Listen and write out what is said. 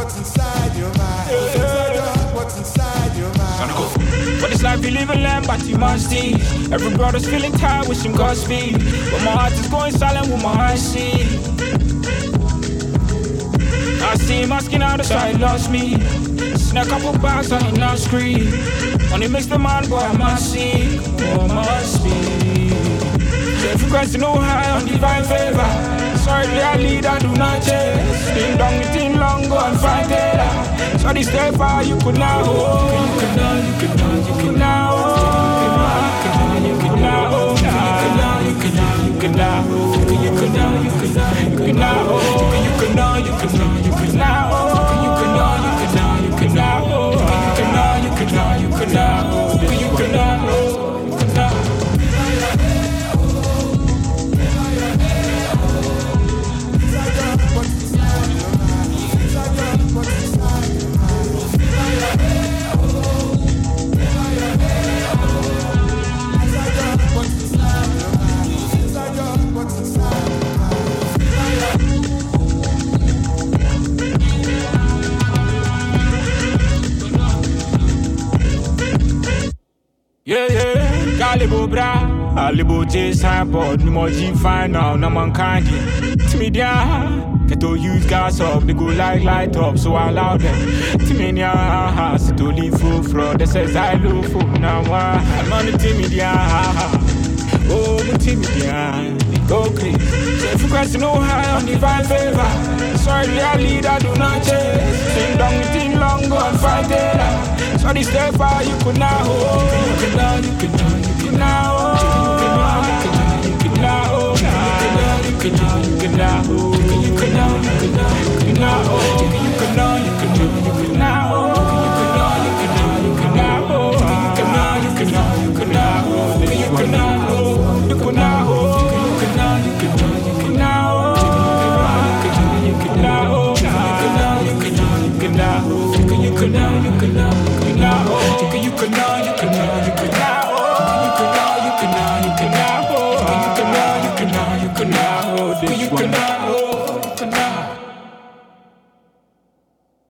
what's inside your mind. What's inside your mind. But it's like we live in land, but you must see. Every brother's feeling tired, wishing Godspeed. But my heart is going silent with my eyes see. I see him asking how the side lost me. Snap a couple bags on the now screen. Only makes the man boy, I must see. Oh, must be. So if you question no high on divine favor, sorry, I lead, I do not chase. Ding dong, the thing long, go and find it. So this stay far, you could now. You could now, you could now, you could now. You could now, you could now, you could now, you could now, you could now, you could now, you could now, you could now, you could now, you could now, you could now, you could now, you could now, you could now, you could now, you could now. Yeah, yeah, Galibo bra, Alibo J sideboard, no more G final, no man candy. Timidia, get to use gas up, they go like light up, so I allow them. Timidia, sit to leave full fraud, they says I look for now. I'm on the Timidia, oh, Timidia, go crazy. So if you question no high on divine favor, sorry, I lead, I do not chase. Ding dong, the thing long, go and fight it. So this stay far, you could now. You could now, you could now, you could now. You could now, you could now, you could now. You could now, you could now, you could now. You could now, you could now, you could now. You could now, you could now, you could now. You could now, you could now, you could now. You could now, you could now. You could now, you could now, you could now. You could now, you could now, you could now. You could now, you could now, you could now.